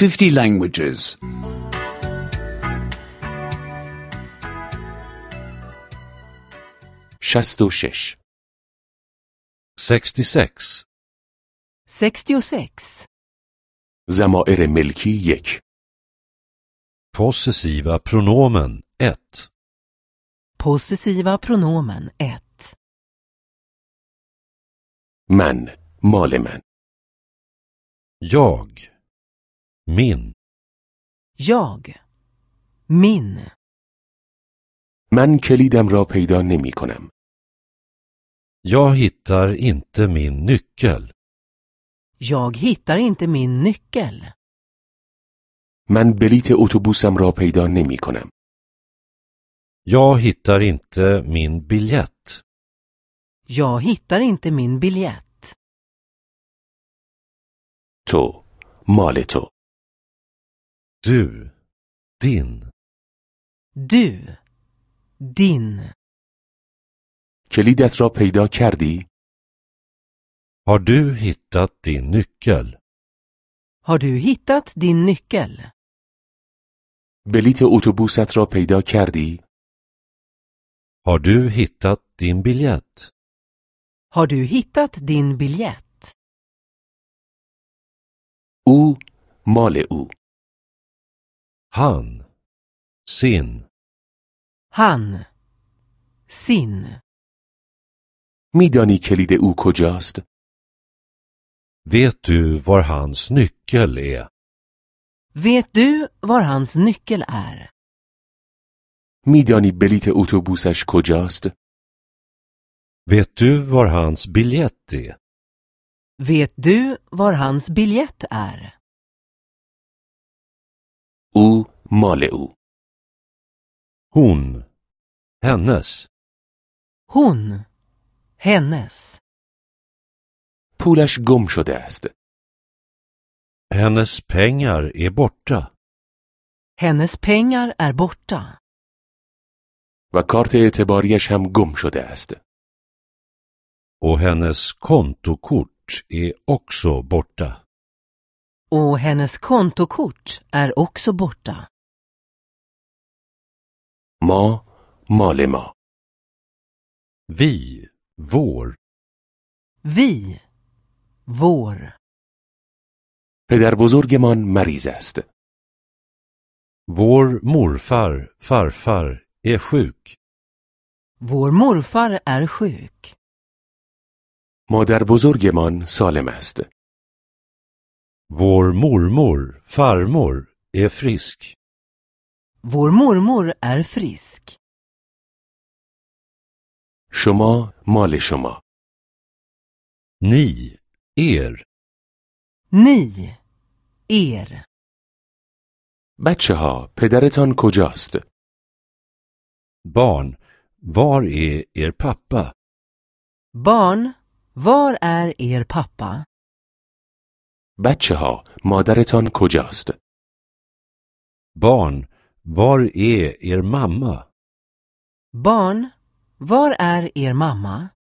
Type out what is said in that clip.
50 languages. 66 66. 66. ضمائر ملکی 1 Possessiva pronomen 1. Possessiva pronomen 1. من مال من Jag. Min. Jag. Min. من کلیدم را پیدا نمی کنم. Jag hittar inte min nyckel. Jag hittar inte min nyckel. من بلیت اتوبوسم را پیدا نمی کنم. Jag hittar inte min biljett. Jag hittar inte min biljett. تو مال تو Du. Din. Du. Din. کلیدت را پیدا کردی؟ Har du hittat din nyckel? Har du hittat din nyckel? بلیت اتوبوست را پیدا کردی؟ Har du hittat din biljett? Har du hittat din biljett? او مال او Han. Sin. Han. Sin. میدانی کلید او کجاست؟ Vet du var hans nyckel är? Vet du var hans nyckel är? میدانی بلیت اتوبوسش کجاست؟ Vet du var hans biljett är? Vet du var hans biljett är? او مال او Hon. Hennes. Hon. Hennes. پولش گم شده است. Hennes pengar är borta. Hennes pengar är borta. و کارت اعتباریش هم گم شده است. Och hennes kontokort är också borta. Och hennes kontokort är också borta. ما مال ما Vi. Vår. Vi. Vår. پدر بزرگمان مریض است. Vår morfar, farfar är sjuk. Vår morfar är sjuk. مادر بزرگمان سالم است. Vår mormor, farmor är frisk. Vår mormor är frisk. شما مال شما Ni. Er. Ni. Er. بچه ها پدرتان کجاست؟ Barn. Var är er pappa? Barn, var är er pappa? بچه ها مادرتان کجاست؟ Barn. Var är er mamma? Barn, var är er mamma?